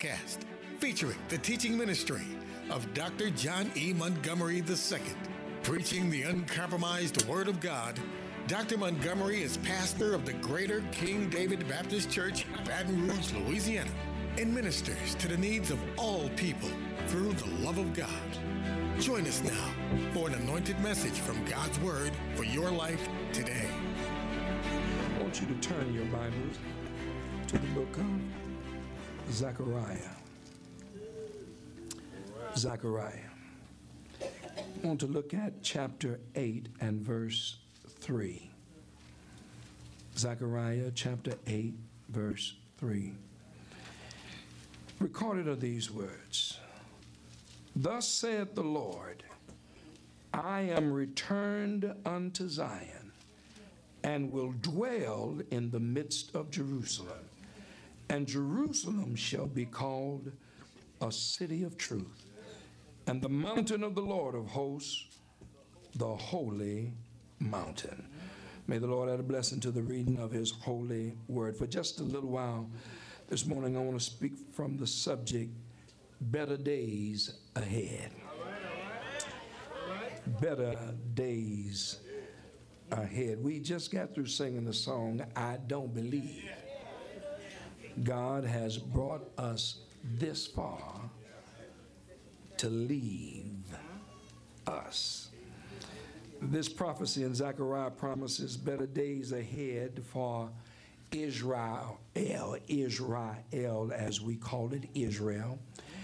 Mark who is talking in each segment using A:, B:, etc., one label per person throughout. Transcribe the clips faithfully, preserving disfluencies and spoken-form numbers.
A: podcast featuring the teaching ministry of Doctor John E. Montgomery the Second. Preaching the uncompromised Word of God, Doctor Montgomery is pastor of the Greater King David Baptist Church, Baton Rouge, Louisiana, and ministers to the needs of all people through the love of God. Join us now for an anointed message from God's Word for your life today.
B: I want you to turn your Bibles to the book of Zechariah. Zechariah. I want to look at chapter eight and verse three. Zechariah chapter eight, verse three. Recorded are these words. Thus saith the Lord, I am returned unto Zion, and will dwell in the midst of Jerusalem. And Jerusalem shall be called a city of truth, and the mountain of the Lord of hosts, the holy mountain. May the Lord add a blessing to the reading of his holy word. For just a little while this morning, I want to speak from the subject, better days ahead. Better days ahead. We just got through singing the song, I Don't Believe God has brought us this far to leave us. This prophecy in Zechariah promises better days ahead for Israel, Israel, as we call it, Israel.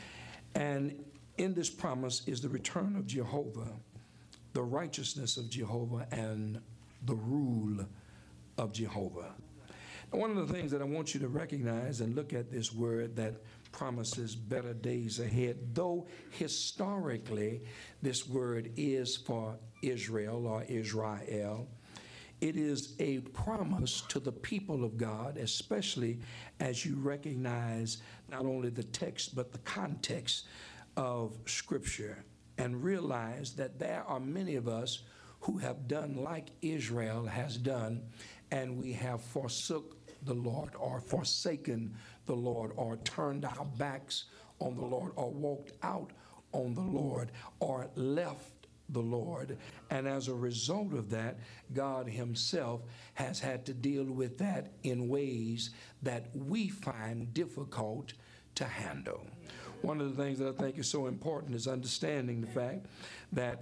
B: And in this promise is the return of Jehovah, the righteousness of Jehovah, and the rule of Jehovah. And one of the things that I want you to recognize and look at this word that promises better days ahead, though historically this word is for Israel or Israel, it is a promise to the people of God, especially as you recognize not only the text but the context of Scripture, and realize that there are many of us who have done like Israel has done, and we have forsook the Lord, or forsaken the Lord, or turned our backs on the Lord, or walked out on the Lord, or left the Lord. And as a result of that, God himself has had to deal with that in ways that we find difficult to handle. One of the things that I think is so important is understanding the fact that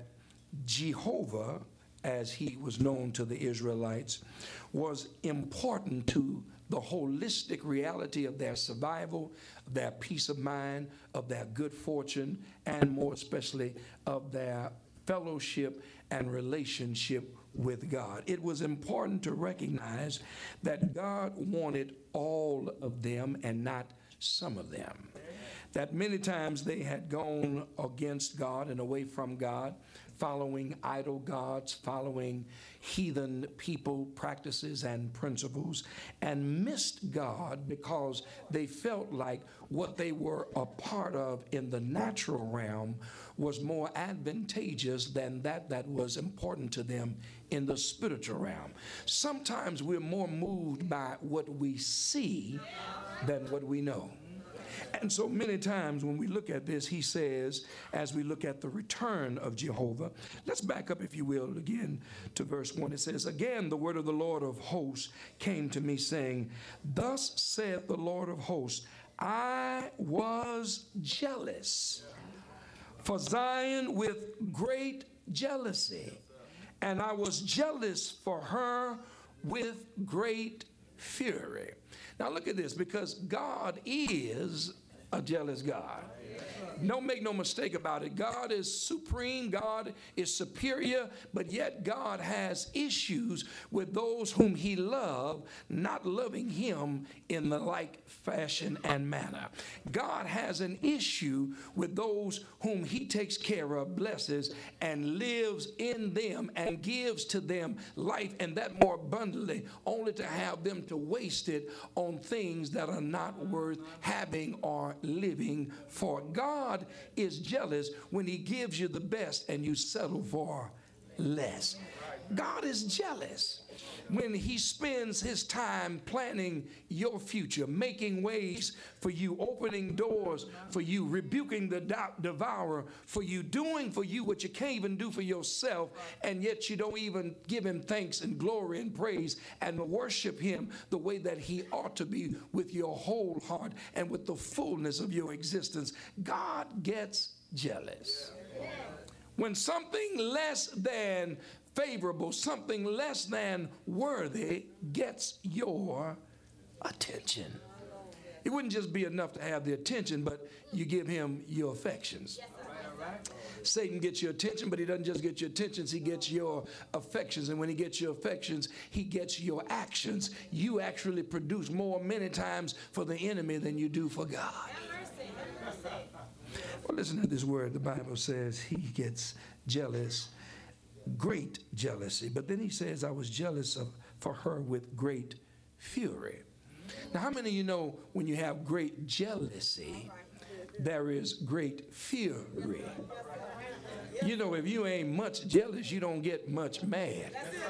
B: Jehovah, as he was known to the Israelites, was important to the holistic reality of their survival, their peace of mind, of their good fortune, and more especially of their fellowship and relationship with God. It was important to recognize that God wanted all of them and not some of them. That many times they had gone against God and away from God, following idol gods, following heathen people practices and principles, and missed God because they felt like what they were a part of in the natural realm was more advantageous than that that was important to them in the spiritual realm. Sometimes we're more moved by what we see than what we know. And so many times when we look at this, he says, as we look at the return of Jehovah, let's back up, if you will, again to verse one. It says, again, the word of the Lord of hosts came to me, saying, thus saith the Lord of hosts, I was jealous for Zion with great jealousy, and I was jealous for her with great fury. Now look at this, because God is a jealous God. Don't make no mistake about it. God is supreme. God is superior, but yet God has issues with those whom he loves, not loving him in the like fashion and manner. God has an issue with those whom he takes care of, blesses, and lives in them and gives to them life, and that more abundantly, only to have them to waste it on things that are not worth having or living for. God is jealous when he gives you the best and you settle for less. God is jealous when he spends his time planning your future, making ways for you, opening doors for you, rebuking the devourer for you, doing for you what you can't even do for yourself, and yet you don't even give him thanks and glory and praise and worship him the way that he ought to be, with your whole heart and with the fullness of your existence. God gets jealous when something less than favorable, something less than worthy gets your attention. It wouldn't just be enough to have the attention, but you give him your affections. Satan gets your attention, but he doesn't just get your attentions, he gets your affections. And when he gets your affections, he gets your actions. You actually produce more many times for the enemy than you do for God. Well, listen to this word. The Bible says he gets jealous, great jealousy. But then he says, I was jealous of for her with great fury. Now, how many of you know when you have great jealousy, there is great fury? You know, if you ain't much jealous, you don't get much mad.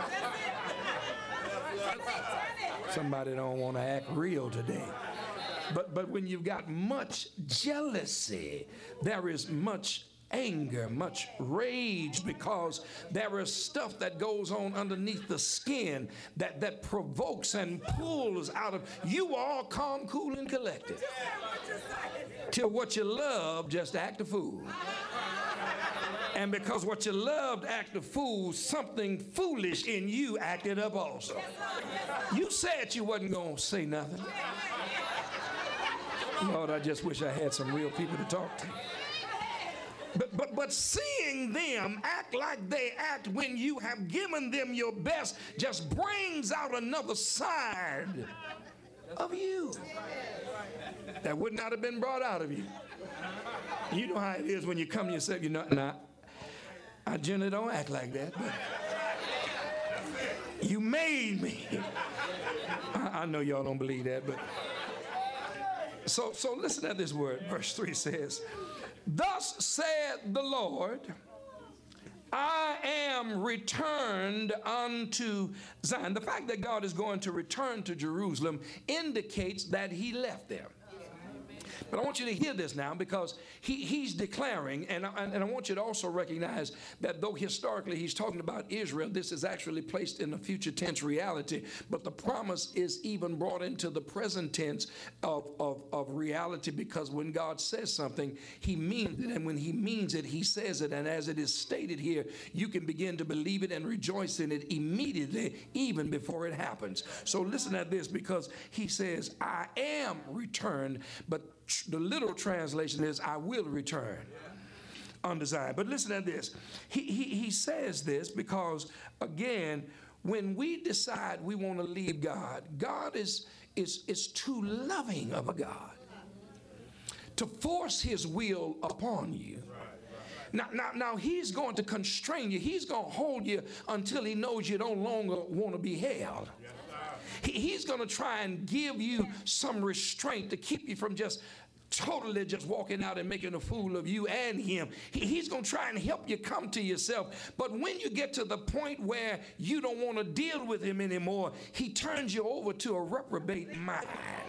B: Somebody don't want to act real today. But, but when you've got much jealousy, there is much anger, much rage, because there is stuff that goes on underneath the skin that, that provokes and pulls out of you. All calm, cool, and collected till what you love just act a fool. And because what you loved act a fool, something foolish in you acted up also. You said you wasn't going to say nothing. Lord, I just wish I had some real people to talk to. But, but, but seeing them act like they act when you have given them your best just brings out another side of you that would not have been brought out of you. You know how it is when you come to yourself, you know, nah, I generally don't act like that, but you made me. I, I know y'all don't believe that, but so, so listen to this word. Verse three says, thus said the Lord, I am returned unto Zion. The fact that God is going to return to Jerusalem indicates that he left there. But I want you to hear this now, because he, he's declaring, and I, and I want you to also recognize that though historically he's talking about Israel, this is actually placed in a future tense reality. But the promise is even brought into the present tense of, of, of reality, because when God says something, he means it. And when he means it, he says it. And as it is stated here, you can begin to believe it and rejoice in it immediately, even before it happens. So listen at this, because he says, I am returned, but the literal translation is, I will return unto Zion. But listen to this. He, he, he says this because, again, when we decide we want to leave God, God is, is, is too loving of a God to force his will upon you. Now, now, now he's going to constrain you. He's going to hold you until he knows you no longer want to be held. He's going to try and give you some restraint to keep you from just totally just walking out and making a fool of you and him. He's going to try and help you come to yourself. But when you get to the point where you don't want to deal with him anymore, he turns you over to a reprobate mind.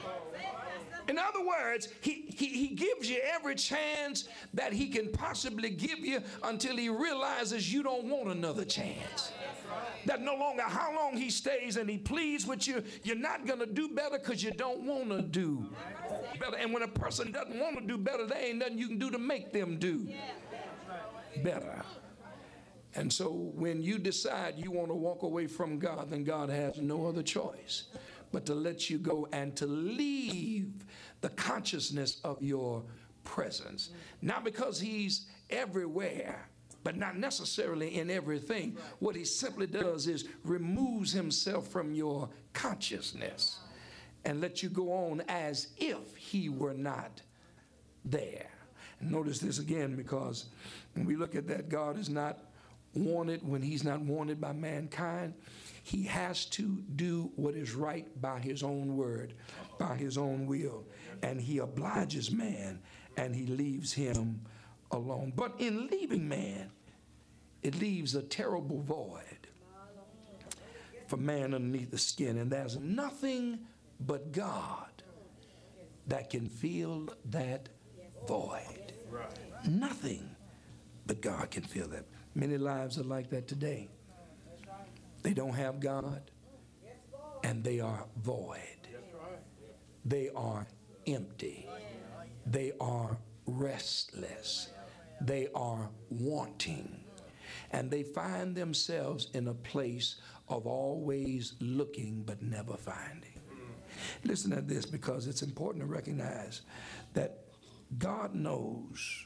B: In other words, he, he, he gives you every chance that he can possibly give you until he realizes you don't want another chance. That no longer how long he stays and he pleads with you, you're not going to do better because you don't want to do better. And when a person doesn't want to do better, there ain't nothing you can do to make them do better. And so when you decide you want to walk away from God, then God has no other choice but to let you go and to leave the consciousness of your presence. Not because he's everywhere, but not necessarily in everything. What he simply does is removes himself from your consciousness and let you go on as if he were not there. And notice this again, because when we look at that, God is not wanted when he's not wanted by mankind. He has to do what is right by his own word, by his own will. And he obliges man and he leaves him alone. But in leaving man, it leaves a terrible void for man underneath the skin. And there's nothing but God that can fill that void. Right. Nothing but God can fill that. Many lives are like that today. They don't have God, and they are void. They are empty. They are restless. They are wanting. And they find themselves in a place of always looking but never finding. Listen to this, because it's important to recognize that God knows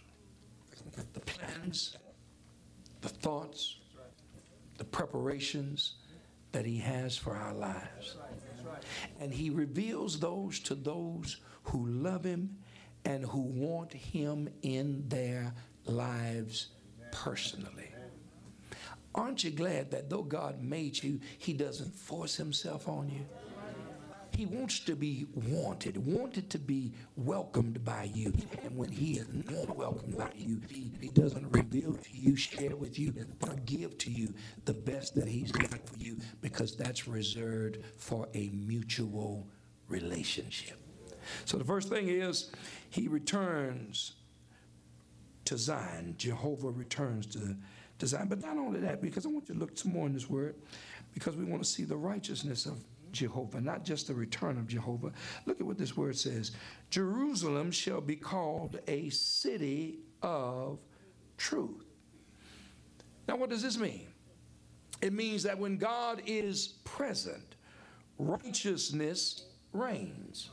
B: the plans, the thoughts, the preparations that he has for our lives. And he reveals those to those who love him and who want him in their lives personally. Aren't you glad that though God made you, he doesn't force himself on you? He wants to be wanted, wanted to be welcomed by you. And when he is not welcomed by you, he, he doesn't reveal to you, share with you, or give to you the best that he's got for you, because that's reserved for a mutual relationship. So the first thing is, he returns to Zion. Jehovah returns to, to Zion. But not only that, because I want you to look some more in this word, because we want to see the righteousness of Jehovah, not just the return of Jehovah. Look at what this word says. Jerusalem shall be called a city of truth. Now, what does this mean? It means that when God is present, righteousness reigns.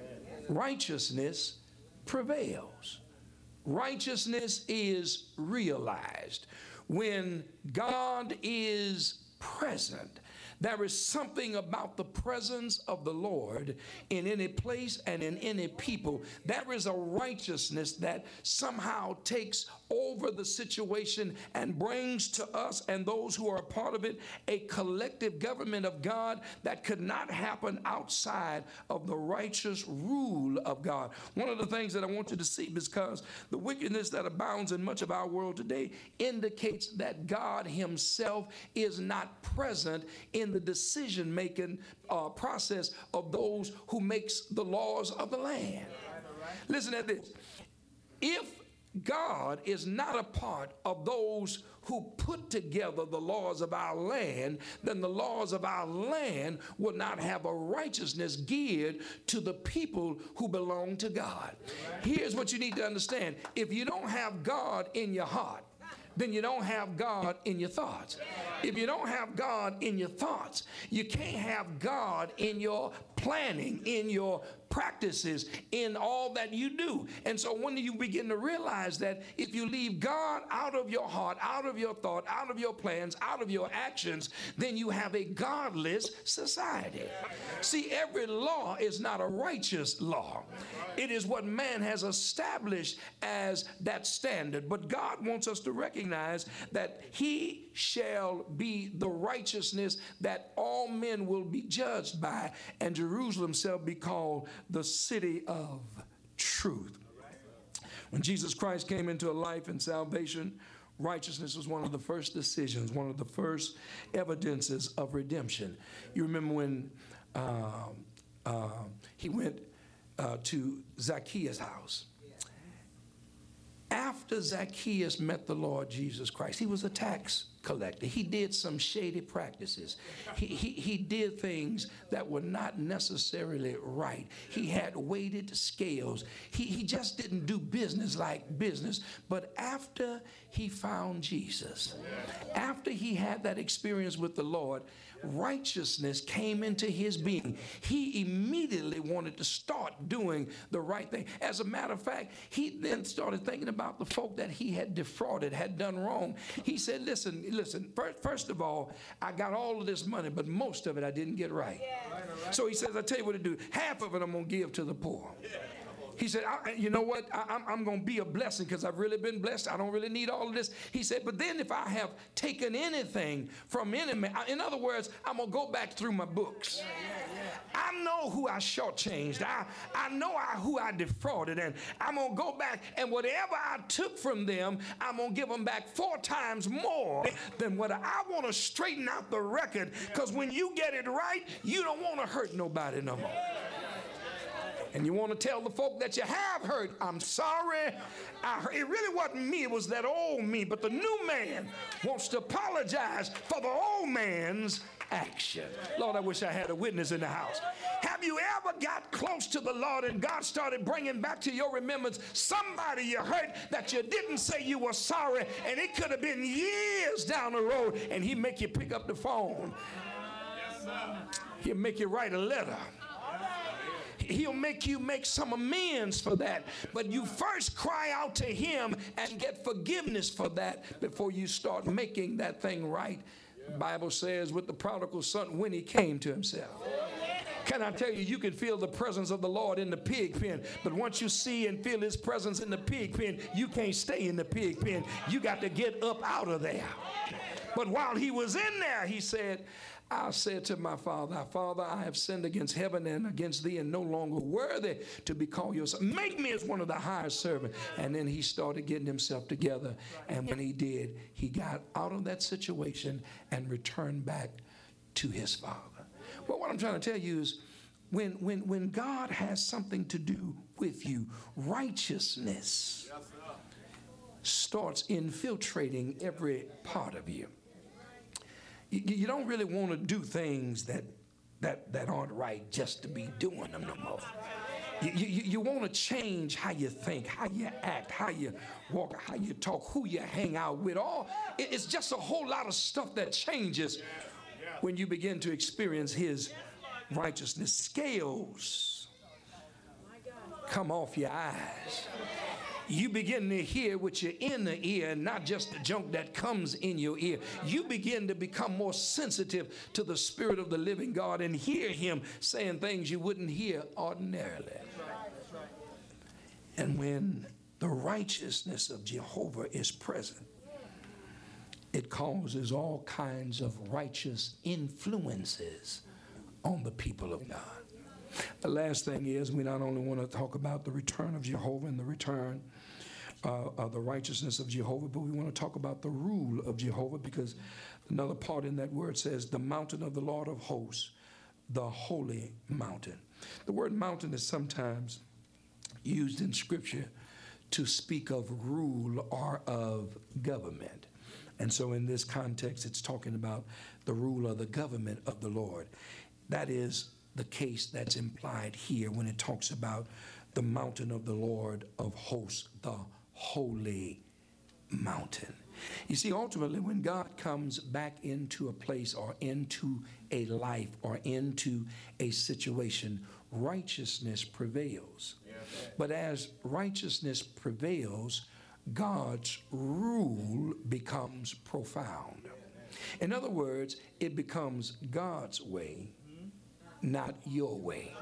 B: Righteousness prevails. Righteousness is realized. When God is present, there is something about the presence of the Lord in any place and in any people. There is a righteousness that somehow takes over the situation and brings to us and those who are a part of it a collective government of God that could not happen outside of the righteous rule of God. One of the things that I want you to see, because the wickedness that abounds in much of our world today indicates that God himself is not present in the decision-making uh, process of those who makes the laws of the land. Listen to this. If God is not a part of those who put together the laws of our land, then the laws of our land will not have a righteousness geared to the people who belong to God. Here's what you need to understand. If you don't have God in your heart, then you don't have God in your thoughts. If you don't have God in your thoughts, you can't have God in your planning, in your practices, in all that you do. And so when you begin to realize that if you leave God out of your heart, out of your thought, out of your plans, out of your actions, then you have a godless society. See, every law is not a righteous law. It is what man has established as that standard. But God wants us to recognize that he shall be the righteousness that all men will be judged by, and Jerusalem shall be called the city of truth. When Jesus Christ came into a life and salvation, righteousness was one of the first decisions, one of the first evidences of redemption. You remember when uh, uh, he went uh, to Zacchaeus' house. After Zacchaeus met the Lord Jesus Christ, he was a tax collector. He did some shady practices. He, he, he did things that were not necessarily right. He had weighted scales. He, he just didn't do business like business. But after he found Jesus, after he had that experience with the Lord, righteousness came into his being. He immediately wanted to start doing the right thing. As a matter of fact, he then started thinking about the folk that he had defrauded, had done wrong. He said, listen, listen, first, first of all, I got all of this money, but most of it I didn't get right. Yeah. So he says, I tell you what to do. Half of it I'm going to give to the poor. Yeah. He said, I, you know what? I, I'm, I'm going to be a blessing because I've really been blessed. I don't really need all of this. He said, but then if I have taken anything from any man, in other words, I'm going to go back through my books. Yeah, yeah, I know who I shortchanged. I, I know I, who I defrauded. And I'm going to go back, and whatever I took from them, I'm going to give them back four times more than what I, I want to straighten out the record, because when you get it right, you don't want to hurt nobody no more. And you want to tell the folk that you have hurt, I'm sorry. I, it really wasn't me. It was that old me. But the new man wants to apologize for the old man's action. Lord, I wish I had a witness in the house. Have you ever got close to the Lord and God started bringing back to your remembrance somebody you hurt that you didn't say you were sorry, and it could have been years down the road, and he make you pick up the phone? He'll make you write a letter. He'll make you make some amends for that. But you first cry out to him and get forgiveness for that before you start making that thing right. The Bible says with the prodigal son, when he came to himself. Can I tell you, you can feel the presence of the Lord in the pig pen, but once you see and feel his presence in the pig pen, you can't stay in the pig pen. You got to get up out of there. But while he was in there, he said, I said to my father, Father, I have sinned against heaven and against thee, and no longer worthy to be called your son. Make me as one of the hired servants. And then he started getting himself together. And when he did, he got out of that situation and returned back to his father. Well, what I'm trying to tell you is, when, when, when God has something to do with you, righteousness starts infiltrating every part of you. You, you don't really want to do things that, that, that aren't right just to be doing them no more. You, you, you want to change how you think, how you act, how you walk, how you talk, who you hang out with. All it's just a whole lot of stuff that changes when you begin to experience his righteousness. Scales come off your eyes. You begin to hear with your inner ear, and not just the junk that comes in your ear. You begin to become more sensitive to the Spirit of the living God and hear him saying things you wouldn't hear ordinarily. And when the righteousness of Jehovah is present, it causes all kinds of righteous influences on the people of God. The last thing is, we not only want to talk about the return of Jehovah and the return uh, of the righteousness of Jehovah, but we want to talk about the rule of Jehovah, because another part in that word says the mountain of the Lord of hosts, the holy mountain. The word mountain is sometimes used in Scripture to speak of rule or of government. And so in this context, it's talking about the rule of the government of the Lord. That is the case that's implied here when it talks about the mountain of the Lord of hosts, the holy mountain. You see, ultimately, when God comes back into a place or into a life or into a situation, righteousness prevails. But as righteousness prevails, God's rule becomes profound. In other words, it becomes God's way, not your way.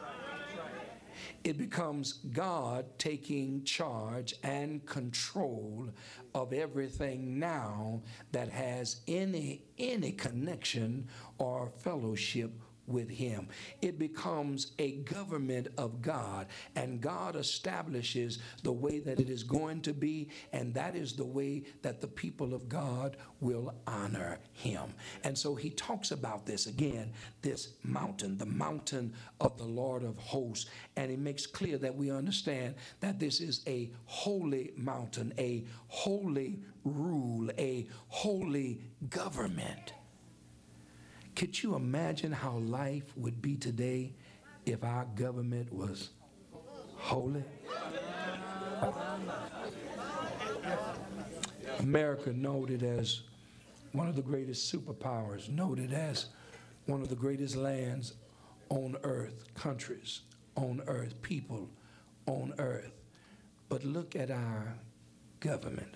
B: It becomes God taking charge and control of everything now that has any any connection or fellowship with him. It becomes a government of God, and God establishes the way that it is going to be, and that is the way that the people of God will honor him. And so he talks about this again, this mountain, the mountain of the Lord of hosts, and he makes clear that we understand that this is a holy mountain, a holy rule, a holy government. Could you imagine how life would be today if our government was holy? America, noted as one of the greatest superpowers, noted as one of the greatest lands on earth, countries on earth, people on earth. But look at our government.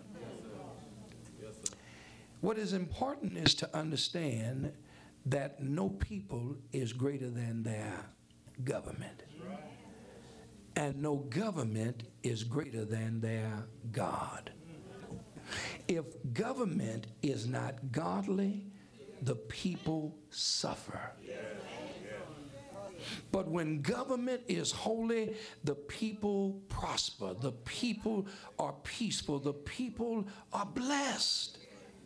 B: What is important is to understand that no people is greater than their government. And no government is greater than their God. If government is not godly, the people suffer. But when government is holy, the people prosper. The people are peaceful. The people are blessed.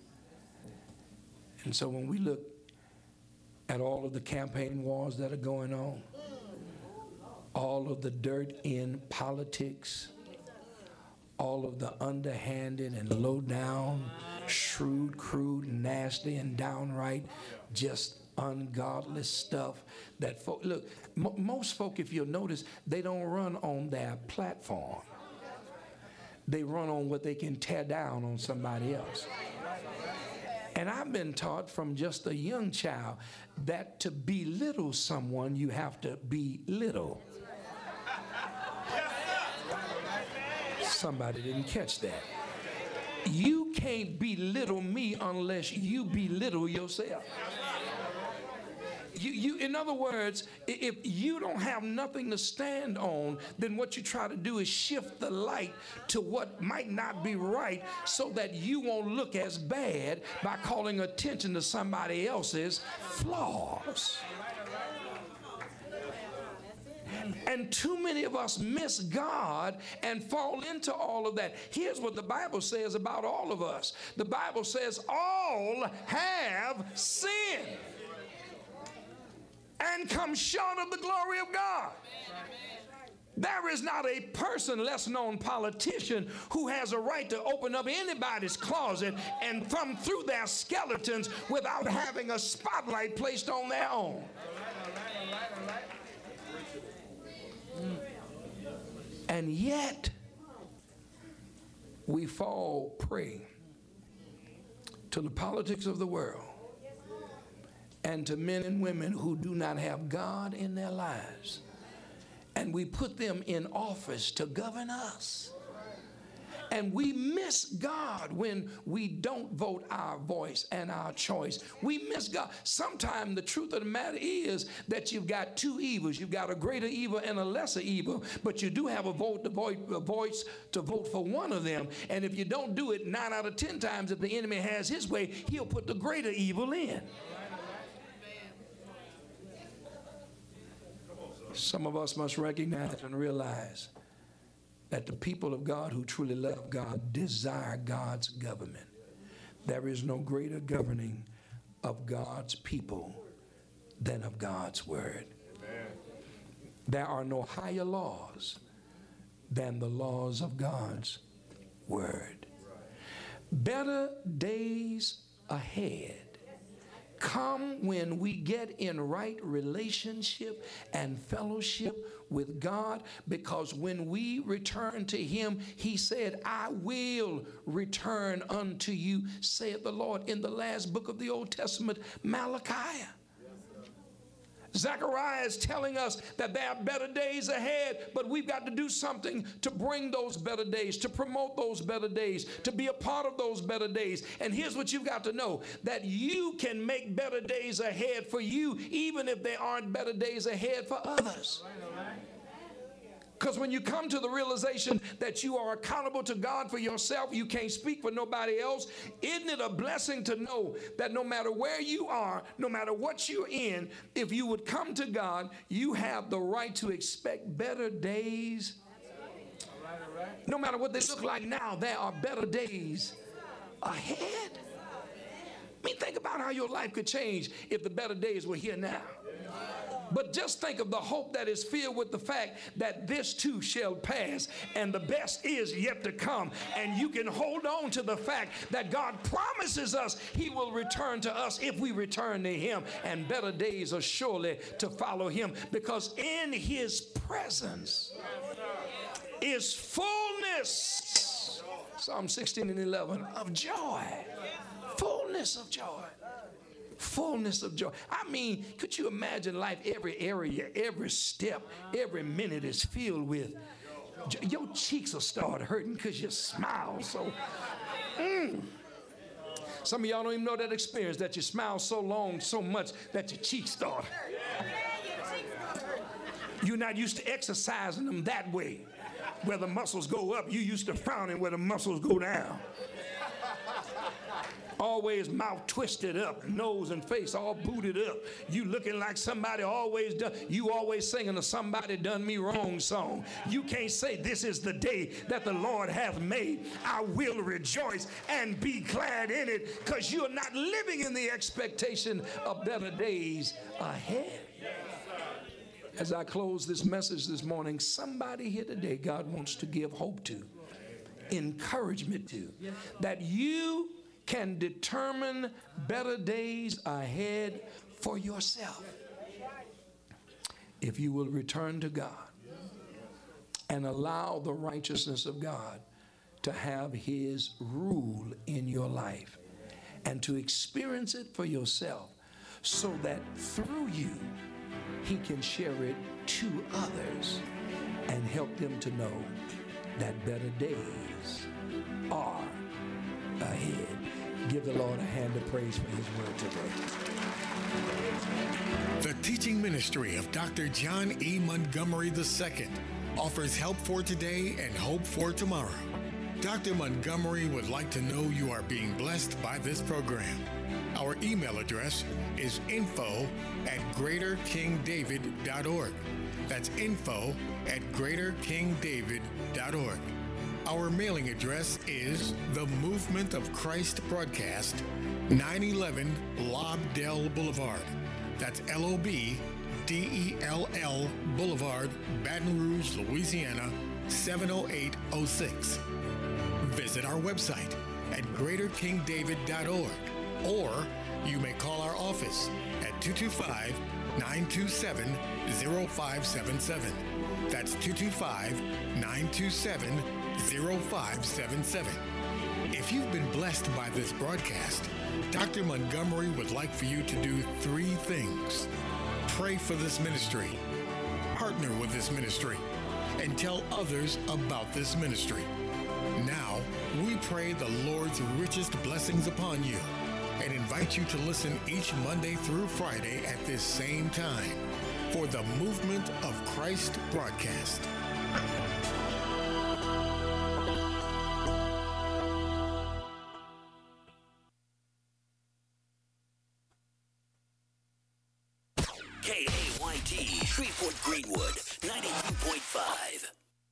B: And so when we look at all of the campaign wars that are going on, all of the dirt in politics, all of the underhanded and low down, shrewd, crude, nasty, and downright just ungodly stuff that folk, look, m- most folk, if you'll notice, they don't run on their platform. They run on what they can tear down on somebody else. And I've been taught from just a young child that to belittle someone, you have to be little. Somebody didn't catch that. You can't belittle me unless you belittle yourself. You, you, in other words, if you don't have nothing to stand on, then what you try to do is shift the light to what might not be right so that you won't look as bad by calling attention to somebody else's flaws. And too many of us miss God and fall into all of that. Here's what the Bible says about all of us. The Bible says all have sinned and come short of the glory of God. There is not a person, less known politician, who has a right to open up anybody's closet and thumb through their skeletons without having a spotlight placed on their own. And yet, we fall prey to the politics of the world and to men and women who do not have God in their lives. And we put them in office to govern us. And we miss God when we don't vote our voice and our choice. We miss God. Sometimes the truth of the matter is that you've got two evils. You've got a greater evil and a lesser evil, but you do have a vote to vote, a voice to vote for one of them. And if you don't do it, nine out of ten times, if the enemy has his way, he'll put the greater evil in. Some of us must recognize and realize that the people of God who truly love God desire God's government. There is no greater governing of God's people than of God's word. Amen. There are no higher laws than the laws of God's word. Better days ahead come when we get in right relationship and fellowship with God, because when we return to him, he said, I will return unto you, saith the Lord, in the last book of the Old Testament, Malachi. Zechariah is telling us that there are better days ahead, but we've got to do something to bring those better days, to promote those better days, to be a part of those better days. And here's what you've got to know, that you can make better days ahead for you, even if there aren't better days ahead for others. Because when you come to the realization that you are accountable to God for yourself, you can't speak for nobody else, isn't it a blessing to know that no matter where you are, no matter what you're in, if you would come to God, you have the right to expect better days. No matter what they look like now, there are better days ahead. I mean, think about how your life could change if the better days were here now. But just think of the hope that is filled with the fact that this too shall pass and the best is yet to come. And you can hold on to the fact that God promises us he will return to us if we return to him. And better days are surely to follow him, because in his presence is fullness, Psalm sixteen and eleven, of joy. Fullness of joy. Fullness of joy. I mean, could you imagine life, every area, every step, every minute is filled with, your cheeks will start hurting because you smile so. Mm. Some of y'all don't even know that experience, that you smile so long, so much that your cheeks start. You're not used to exercising them that way, where the muscles go up. You used to frowning where the muscles go down. always mouth twisted up, nose and face all booted up. You looking like somebody always done, you always singing a somebody done me wrong song. You can't say this is the day that the Lord hath made. I will rejoice and be glad in it, because you're not living in the expectation of better days ahead. As I close this message this morning, somebody here today God wants to give hope to, encouragement to, that you can determine better days ahead for yourself if you will return to God and allow the righteousness of God to have his rule in your life and to experience it for yourself, so that through you he can share it to others and help them to know that better days are ahead. Give the Lord a hand of praise for his word today.
A: The teaching ministry of Doctor John E. Montgomery the Second offers help for today and hope for tomorrow. Doctor Montgomery would like to know you are being blessed by this program. Our email address is info at greater king david dot org. That's info at greater king david dot org. Our mailing address is The Movement of Christ Broadcast, nine eleven Lobdell Boulevard. That's L O B D E L L Boulevard, Baton Rouge, Louisiana, seven oh eight oh six. Visit our website at greater king david dot org, or you may call our office at two two five, nine two seven, zero five seven seven. That's two two five, nine two seven, zero five seven seven. If you've been blessed by this broadcast, Doctor Montgomery would like for you to do three things. Pray for this ministry, partner with this ministry, and tell others about this ministry. Now, we pray the Lord's richest blessings upon you and invite you to listen each Monday through Friday at this same time for the Movement of Christ broadcast.
C: K A Y T, Shreveport Greenwood, ninety-two point five.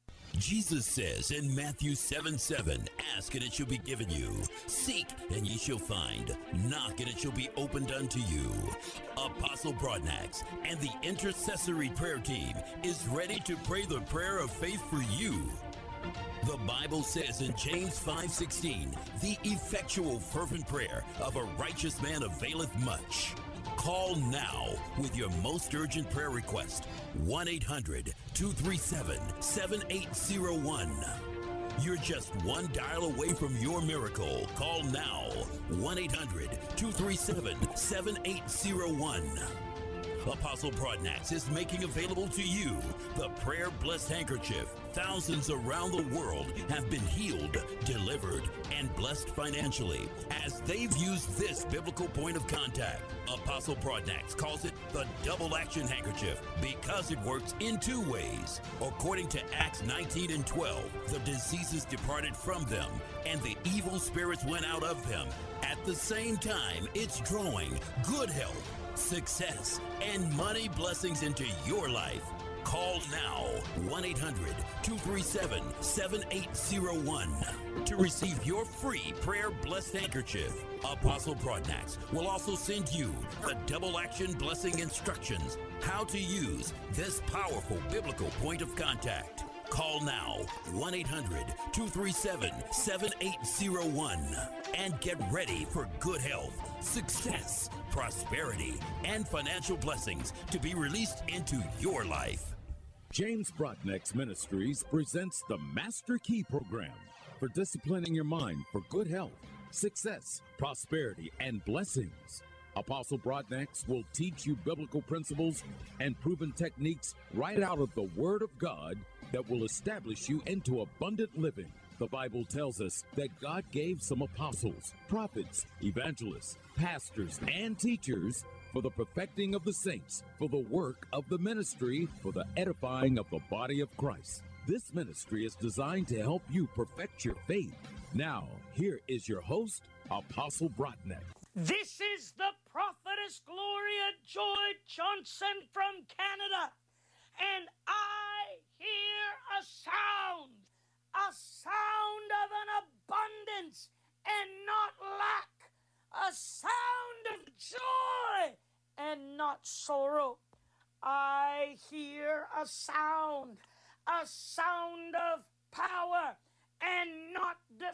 C: Jesus says in Matthew seven seven, ask and it shall be given you. Seek and ye shall find. Knock and it shall be opened unto you. Apostle Broadnax and the intercessory prayer team is ready to pray the prayer of faith for you. The Bible says in James five sixteen, the effectual fervent prayer of a righteous man availeth much. Call now with your most urgent prayer request, one eight hundred, two three seven, seven eight zero one. You're just one dial away from your miracle. Call now, one eight hundred, two three seven, seven eight zero one. Apostle Broadnax is making available to you the Prayer Blessed Handkerchief. Thousands around the world have been healed, delivered, and blessed financially as they've used this biblical point of contact. Apostle Broadnax calls it the double action handkerchief because it works in two ways. According to Acts nineteen and twelve, the diseases departed from them and the evil spirits went out of them. At the same time, it's drawing good health, success, and money blessings into your life. Call now, one eight hundred, two three seven, seven eight zero one to receive your free Prayer Blessed Handkerchief. Apostle Broadnax will also send you the double action blessing instructions, how to use this powerful biblical point of contact. Call now, one eight hundred, two three seven, seven eight zero one, and get ready for good health, success, prosperity, and financial blessings to be released into your life.
D: James Broadnax Ministries presents the Master Key Program for disciplining your mind for good health, success, prosperity, and blessings. Apostle Broadnax will teach you biblical principles and proven techniques right out of the Word of God that will establish you into abundant living. The Bible tells us that God gave some apostles, prophets, evangelists, pastors, and teachers for the perfecting of the saints, for the work of the ministry, for the edifying of the body of Christ. This ministry is designed to help you perfect your faith. Now, here is your host, Apostle Broadneck.
E: This is the prophetess Gloria Joy Johnson from Canada, and I hear a sound, a sound of an abundance and not lack, a sound of joy and not sorrow. I hear a sound, a sound of power and not